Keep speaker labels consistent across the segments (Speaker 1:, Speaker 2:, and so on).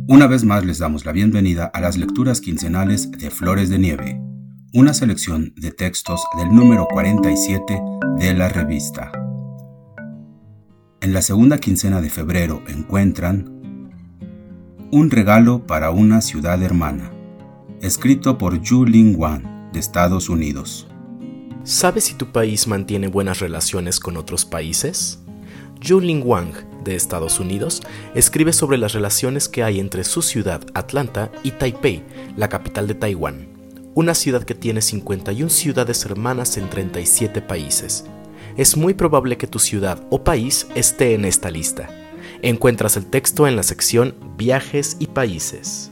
Speaker 1: Una vez más les damos la bienvenida a las lecturas quincenales de Flores de Nieve, una selección de textos del número 47 de la revista. En la segunda quincena de febrero encuentran Un regalo para una ciudad hermana, escrito por Yu-Ling Wang, de Estados Unidos.
Speaker 2: ¿Sabes si tu país mantiene buenas relaciones con otros países? Yu-Ling Wang, de Estados Unidos, escribe sobre las relaciones que hay entre su ciudad, Atlanta, y Taipei, la capital de Taiwán, una ciudad que tiene 51 ciudades hermanas en 37 países. Es muy probable que tu ciudad o país esté en esta lista. Encuentras el texto en la sección Viajes y Países.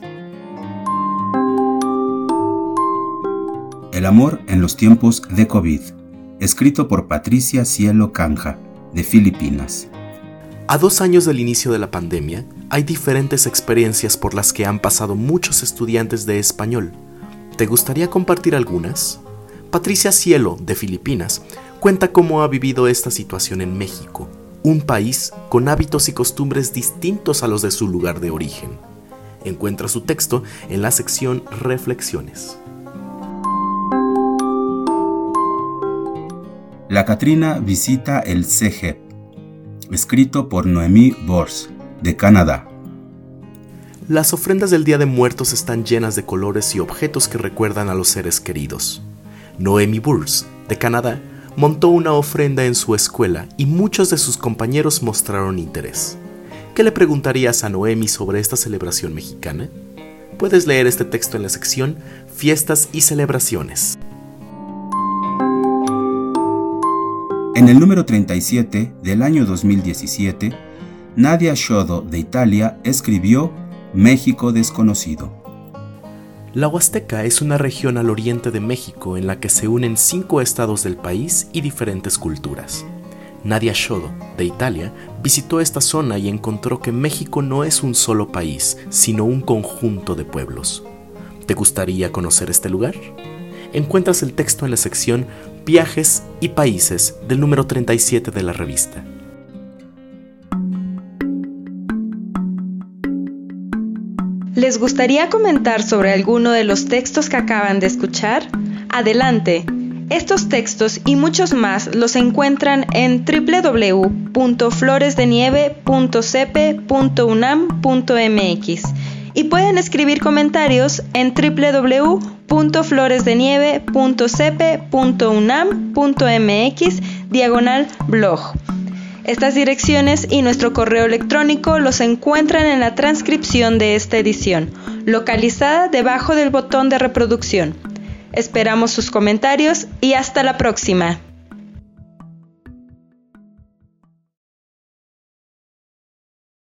Speaker 1: El amor en los tiempos de COVID, escrito por Patricia Cielo Canja, de Filipinas.
Speaker 2: A 2 años del inicio de la pandemia, hay diferentes experiencias por las que han pasado muchos estudiantes de español. ¿Te gustaría compartir algunas? Patricia Cielo, de Filipinas, cuenta cómo ha vivido esta situación en México, un país con hábitos y costumbres distintos a los de su lugar de origen. Encuentra su texto en la sección Reflexiones.
Speaker 1: La Catrina visita el Cégep, escrito por Noemí Bors, de Canadá.
Speaker 2: Las ofrendas del Día de Muertos están llenas de colores y objetos que recuerdan a los seres queridos. Noemí Bors, de Canadá, montó una ofrenda en su escuela y muchos de sus compañeros mostraron interés. ¿Qué le preguntarías a Noemí sobre esta celebración mexicana? Puedes leer este texto en la sección Fiestas y Celebraciones.
Speaker 1: En el número 37 del año 2017, Nadia Shodo, de Italia, escribió México desconocido.
Speaker 2: La Huasteca es una región al oriente de México en la que se unen 5 estados del país y diferentes culturas. Nadia Shodo, de Italia, visitó esta zona y encontró que México no es un solo país, sino un conjunto de pueblos. ¿Te gustaría conocer este lugar? Encuentras el texto en la sección Viajes y Países del número 37 de la revista.
Speaker 3: ¿Les gustaría comentar sobre alguno de los textos que acaban de escuchar? Adelante. Estos textos y muchos más los encuentran en www.floresdenieve.cepe.unam.mx y pueden escribir comentarios en www.floresdenieve.cepe.unam.mx/blog. Estas direcciones y nuestro correo electrónico los encuentran en la transcripción de esta edición, localizada debajo del botón de reproducción. Esperamos sus comentarios y hasta la próxima.